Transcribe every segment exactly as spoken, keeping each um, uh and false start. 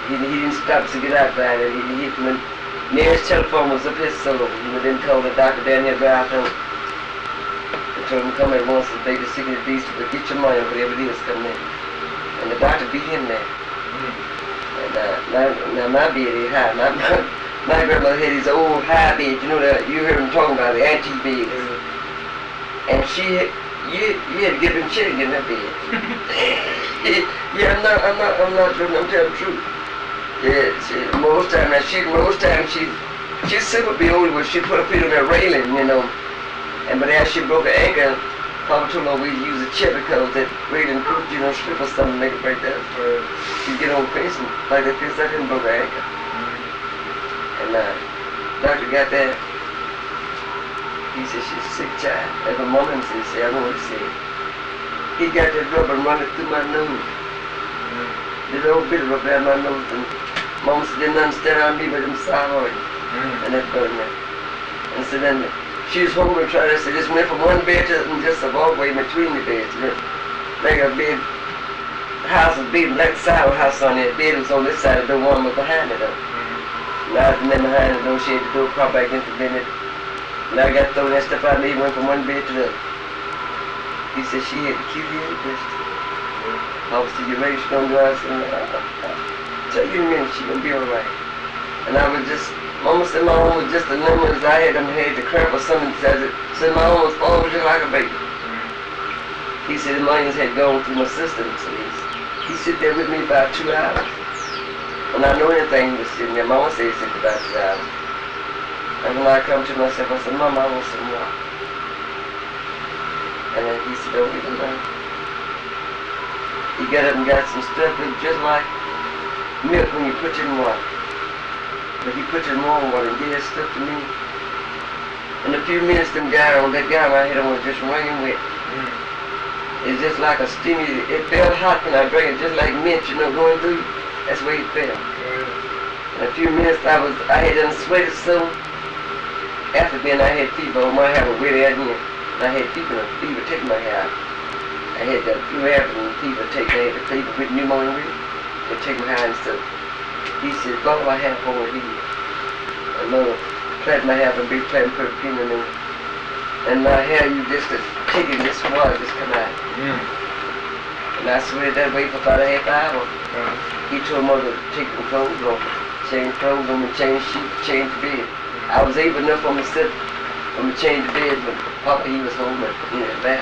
he, he didn't stop to get out by it. He, he, when nearest telephone was up his solo, he went and told the doctor down here about him. They told him come at once and they just sick of the beast, but get your money, whatever it is, come in. And the doctor beat him there. Mm. And uh, now, now my bed is high. My, my, my grandmother had these old high beds, you know, that you heard them talking about, the antique beds. Mm. And she had, you, you had to give him shit to get in that bed. Yeah, I'm not, I'm not, I'm not joking, I'm telling the truth. Yeah, she, most time, now she, most time she, she super be old, but she put her feet on that railing, you know. And but as she broke her ankle, Papa told her we use a chair because that railing could, you know, slip or something, make it break that for, she get on facing, like that feels like it broke her ankle. Mm-hmm. And uh, doctor got that. He said she's a sick child. As a woman said, say, I don't want to say it. He got that rubber running through my nose. Mm. This old bit of rubber down my nose. And Mama said, didn't understand on me, but them sour. Mm. And that burned me. And so then she was home and tried to say, just went from one bed to just a walkway between the beds. Like a bed, house was big, like sour house on there. Bed was on this side of the door, one was behind it though. Mm. And I was in there behind the door, she had the door propped back into the bed. And I got thrown that stuff out and he went from one bed to the other. He said she had to kill you in the distance. Obviously you're ready, she's gonna go out and say, I'll tell you in a minute, she's gonna be alright. And I was just, Mama said my arm was just the numbers, I had them had the cramp or something, said it. Said my arm was falling just like a baby. He said the millions had gone through my system, so he's, he sit there with me about two hours. When I know anything, he was sitting there. Mama said he sit about two hours. And when I come to myself, I said, Mama, I want some more. And then he said, don't even know. He got up and got some stuff that was just like milk when you put it in water. But he put it in warm water and gave that stuff to me. In a few minutes, them guy on that guy my head was just raining wet. Mm. It's just like a steamy, it felt hot when I drank it, just like mint, you know, going through. That's the way it felt. Mm. In a few minutes, I was, I had done sweated some. After then, I had fever. My hair was really out here. I had fever, fever taking my hair out. I had that few afternoon fever taking, I had the fever with pneumonia with it. They take my hair and stuff. He said, go my hair forward here. And mother plait my hair and be plaiting perfume in it. And my hair, you just to take it, this water just come out. Mm. And I sweated that way for about a half hour. Uh-huh. He told mother to take the clothes off, change clothes on me, change sheets, change the bed. I was able enough for me to sit, for me to change the bed, but Papa, he was home and in that bath.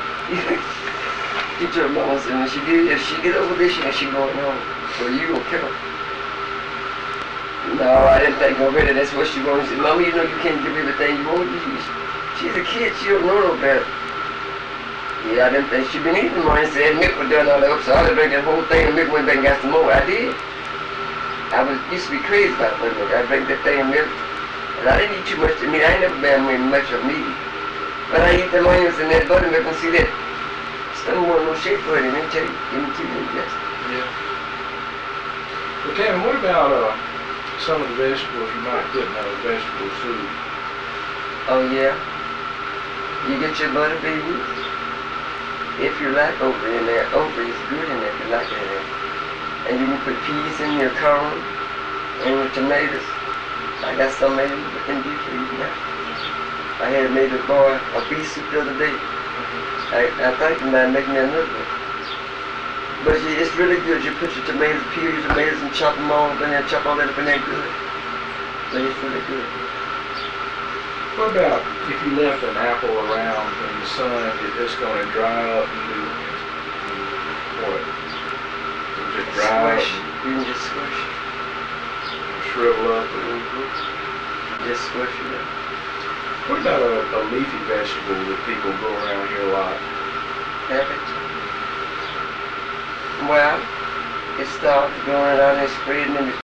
He told Mama, said, when she get, if she get over this, she, she going home. So you gonna kill her. No, I didn't think already. That's what she wanted. She said, Mama, you know you can't give everything you want. She's a kid. She don't know no better. Yeah, I didn't think she'd been eating mine. Said milk was done all that up, so I drank that whole thing and milk went back and got some more. I did. I was used to be crazy about milk. I drank that thing of milk. And I didn't eat too much of meat. I ain't never been much of meat. But I eat the onions and that buttermilk and see that stomach wasn't no shape for it. And then tell you, give me two minutes. Yes. Yeah. Well, Tammy, what about uh, some of the vegetables you might put in a vegetable soup? Oh, yeah. You get your butter baby. If you like okra in there, okra is good in there if you like it in there. And you can put peas in your corn and your tomatoes. I got some made in beef for you now. I had made a boy a beef soup the other day. Mm-hmm. I, I think about making me another one. But it's really good. You put your tomatoes, peel your tomatoes and chop them all up in there, chop all that up in there good. So it's really good. What about if you left an apple around in the sun, it's just going to dry up and do what? It'll just dry squish. up. You can just squish it. Shrivel up. Mm-hmm. Just squish it up. What about a, a leafy vegetable that people go around here a lot? Cabbage. Well, it starts going out and spreading in the